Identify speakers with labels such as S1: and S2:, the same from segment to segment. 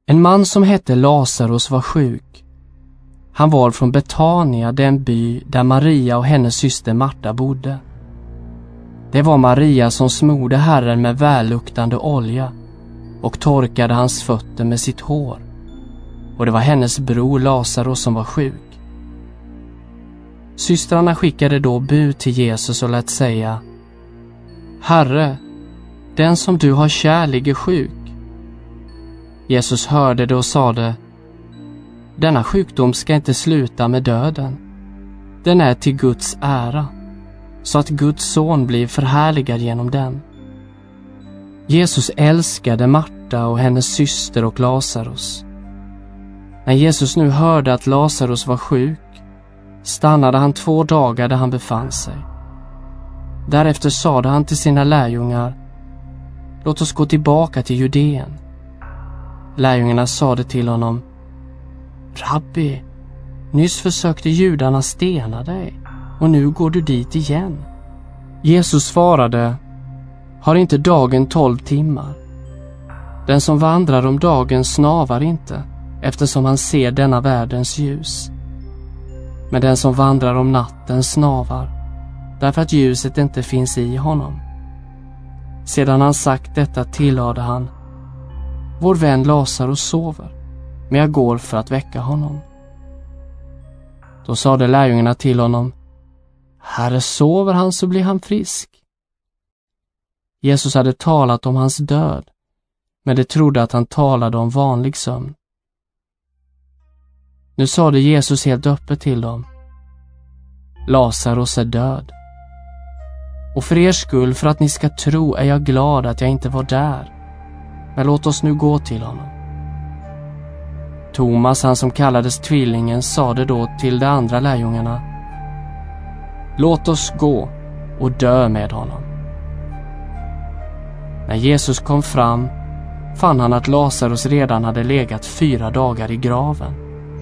S1: En man som hette Lazarus var sjuk. Han var från Betania, den by där Maria och hennes syster Marta bodde. Det var Maria som smorde Herren med välluktande olja och torkade hans fötter med sitt hår. Och det var hennes bror Lazarus som var sjuk. Systrarna skickade då bud till Jesus och lät säga: Herre, den som du har kär ligger sjuk. Jesus hörde det och sade: Denna sjukdom ska inte sluta med döden. Den är till Guds ära, så att Guds son blir förhärligad genom den. Jesus älskade Marta och hennes syster och Lazarus. När Jesus nu hörde att Lazarus var sjuk, stannade han 2 dagar där han befann sig. Därefter sade han till sina lärjungar: Låt oss gå tillbaka till Judeen. Lärjungarna sade till honom: Rabbi, nyss försökte judarna stena dig, och nu går du dit igen. Jesus svarade: Har inte dagen 12 timmar? Den som vandrar om dagen snavar inte, eftersom han ser denna världens ljus. Men den som vandrar om natten snavar, därför att ljuset inte finns i honom. Sedan han sagt detta tillade han: Vår vän Lazarus sover, men jag går för att väcka honom. Då sade lärjungarna till honom: Herre, sover han så blir han frisk. Jesus hade talat om hans död, men de trodde att han talade om vanlig sömn. Nu sade Jesus helt öppet till dem: Lazarus är död. Och för er skull, för att ni ska tro, är jag glad att jag inte var där. Men låt oss nu gå till honom. Thomas, han som kallades tvillingen, sade då till de andra lärjungarna: Låt oss gå och dö med honom. När Jesus kom fram fann han att Lazarus redan hade legat 4 dagar i graven.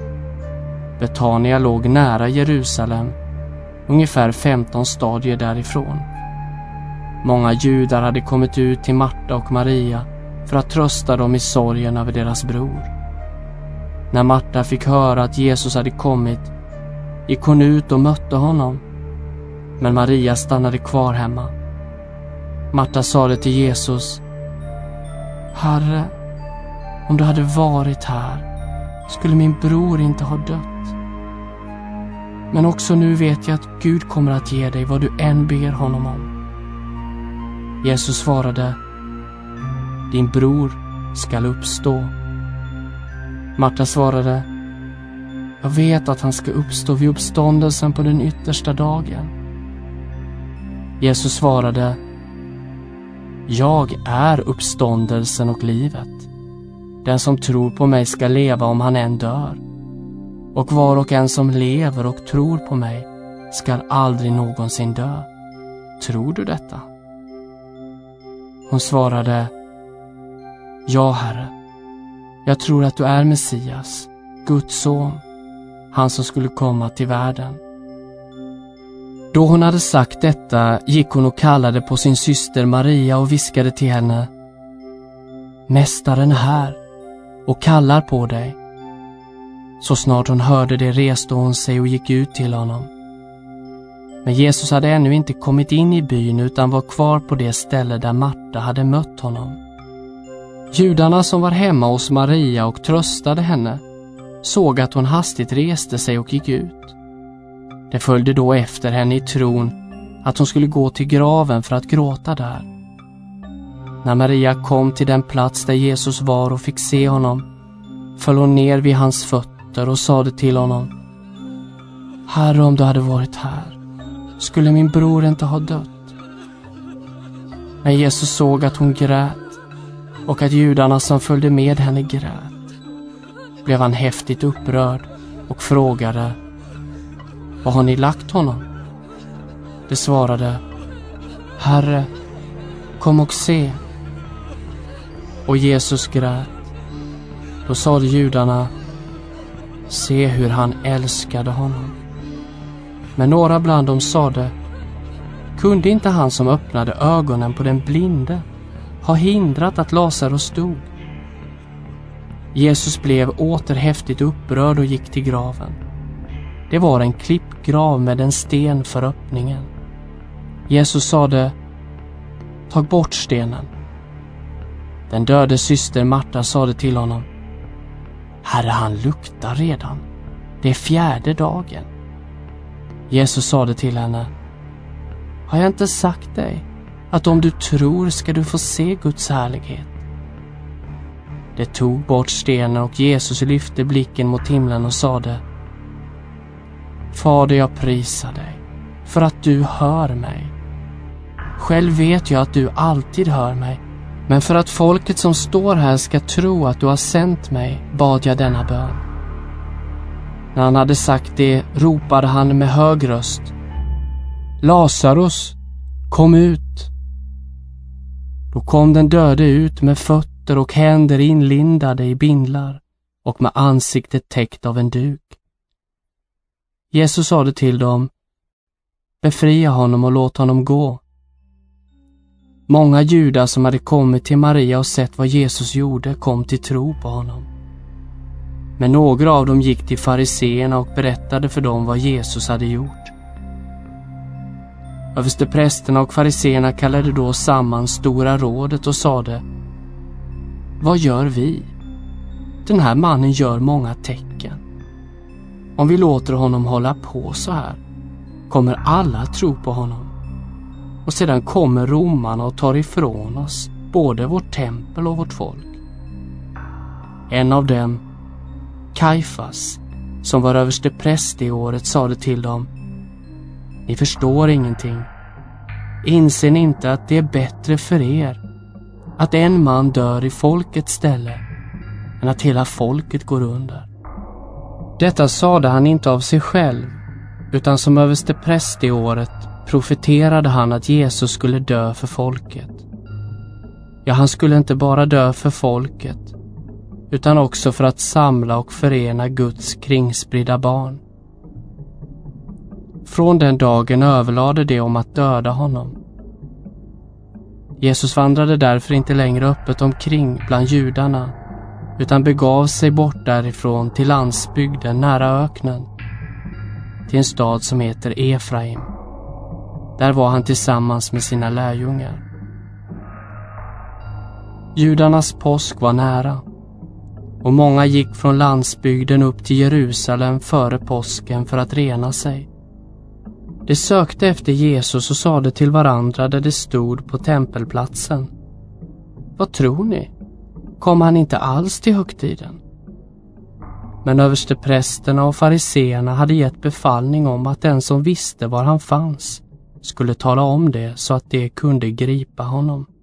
S1: Betania låg nära Jerusalem, ungefär 15 stadier därifrån. Många judar hade kommit ut till Marta och Maria för att trösta dem i sorgen över deras bror. När Marta fick höra att Jesus hade kommit, gick hon ut och mötte honom. Men Maria stannade kvar hemma. Marta sade till Jesus: Herre, om du hade varit här skulle min bror inte ha dött. Men också nu vet jag att Gud kommer att ge dig vad du än ber honom om. Jesus svarade: Din bror skall uppstå. Marta svarade: Jag vet att han ska uppstå vid uppståndelsen på den yttersta dagen. Jesus svarade: Jag är uppståndelsen och livet. Den som tror på mig ska leva om han än dör. Och var och en som lever och tror på mig ska aldrig någonsin dö. Tror du detta? Hon svarade: Ja, Herre. Jag tror att du är Messias, Guds son, han som skulle komma till världen. Då hon hade sagt detta gick hon och kallade på sin syster Maria och viskade till henne: Mästaren är här och kallar på dig. Så snart hon hörde det reste hon sig och gick ut till honom. Men Jesus hade ännu inte kommit in i byn utan var kvar på det ställe där Marta hade mött honom. Judarna som var hemma hos Maria och tröstade henne såg att hon hastigt reste sig och gick ut. De följde då efter henne i tron att hon skulle gå till graven för att gråta där. När Maria kom till den plats där Jesus var och fick se honom, föll hon ner vid hans fötter och sade till honom: Herre, om du hade varit här skulle min bror inte ha dött. När Jesus såg att hon grät och att judarna som följde med henne grät, blev han häftigt upprörd och frågade: Var har ni lagt honom? De svarade: Herre, kom och se. Och Jesus grät. Då sade judarna: Se hur han älskade honom. Men några bland dem sade: Kunde inte han som öppnade ögonen på den blinde ha hindrat att Lazarus dog? Jesus blev åter häftigt upprörd och gick till graven. Det var en klippgrav med en sten för öppningen. Jesus sade: "Tag bort stenen." Den döde syster Marta sade till honom: "Herre, han luktar redan. Det är 4:e dagen." Jesus sade till henne: "Har jag inte sagt dig att om du tror ska du få se Guds härlighet?" Det tog bort stenen och Jesus lyfte blicken mot himlen och sade: "Fader, jag prisar dig för att du hör mig. Själv vet jag att du alltid hör mig, men för att folket som står här ska tro att du har sänt mig bad jag denna bön." När han hade sagt det ropade han med hög röst: "Lazarus, kom ut!" Då kom den döde ut med fötter och händer inlindade i bindlar och med ansiktet täckt av en duk. Jesus sade till dem: "Befria honom och låt honom gå." Många judar som hade kommit till Maria och sett vad Jesus gjorde kom till tro på honom. Men några av dem gick till fariseerna och berättade för dem vad Jesus hade gjort. Översteprästerna och fariseerna kallade då samman stora rådet och sade: "Vad gör vi? Den här mannen gör många tecken. Om vi låter honom hålla på så här, kommer alla tro på honom. Och sedan kommer romarna och tar ifrån oss både vårt tempel och vårt folk." En av dem, Kajfas, som var överstepräst i året, sade till dem: "Ni förstår ingenting. Inser ni inte att det är bättre för er att en man dör i folkets ställe än att hela folket går under?" Detta sade han inte av sig själv, utan som överstepräst i året profeterade han att Jesus skulle dö för folket. Ja, han skulle inte bara dö för folket, utan också för att samla och förena Guds kringspridda barn. Från den dagen överlade de om att döda honom. Jesus vandrade därför inte längre öppet omkring bland judarna, utan begav sig bort därifrån till landsbygden nära öknen, till en stad som heter Efraim. Där var han tillsammans med sina lärjungar. Judarnas påsk var nära, och många gick från landsbygden upp till Jerusalem före påsken för att rena sig. De sökte efter Jesus och sade till varandra där de stod på tempelplatsen: "Vad tror ni? Kom han inte alls till högtiden?" Men översteprästerna och fariseerna hade gett befallning om att den som visste var han fanns skulle tala om det så att de kunde gripa honom.